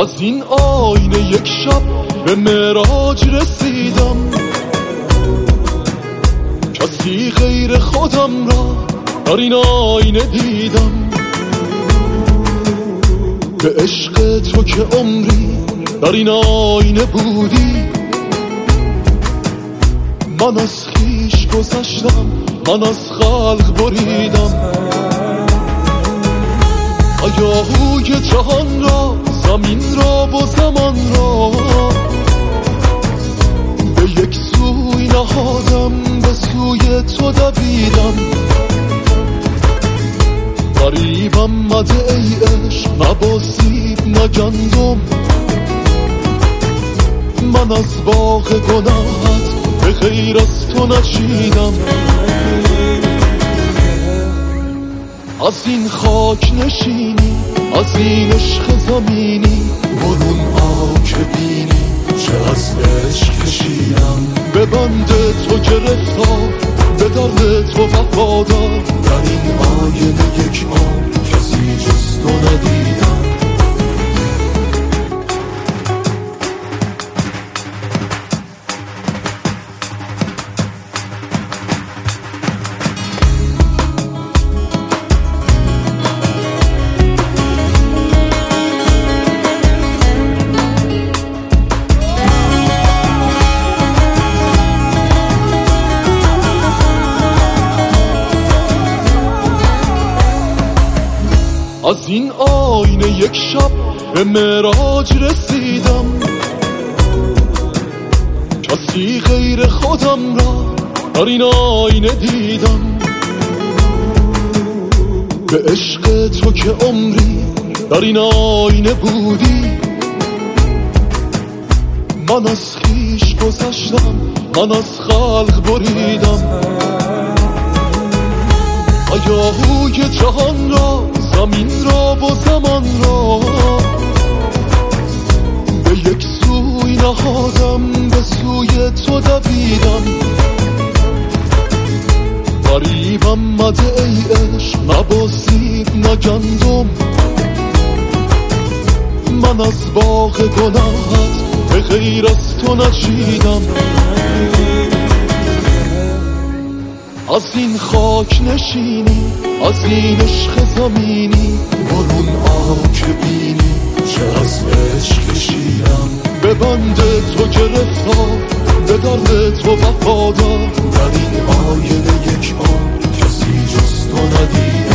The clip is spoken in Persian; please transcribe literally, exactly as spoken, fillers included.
از این آینه یک شب به معراج رسیدم، کسی غیر خودم را در این آینه دیدم. به عشق تو که عمری در این آینه بودی، من از خویش گذشتم، من از خلق بریدم. هیاهوی جهان را، زمین را و زمان را به یک سوی نهادم، به سوی تو دویدم. غریبم مده ای عشق، نه باسیب نه گندم، من از باغ گناهت به غیر از تو نچیدم. از این خاک نشینی، از این عشق زمینی، برون آ که بینی چه از عشق کشیدم. به بند تو گرفتار، به درد تو وفادار، در این آینه یک آن کسی جز تو ندیدم. از این آینه یک شب به معراج رسیدم، کسی غیر خودم را در این آینه دیدم. به عشق تو که عمری در این آینه بودی، من از خویش گذشتم، من از خلق بریدم. هیاهوی جهان را، زمین را و زمان را به یک سوی نهادم، به سوی تو دویدم. غریبم مده ای عشق، نه باسیب نه گندم، من از باغ گناهت به غیر از تو نچیدم. از این خاک نشینی، از این عشق زمینی، برون آ که بینی چه از عشق کشیدم. به بند تو گرفتار، به درد تو وفادار، در این آینه یک آن کسی جز تو ندیدم.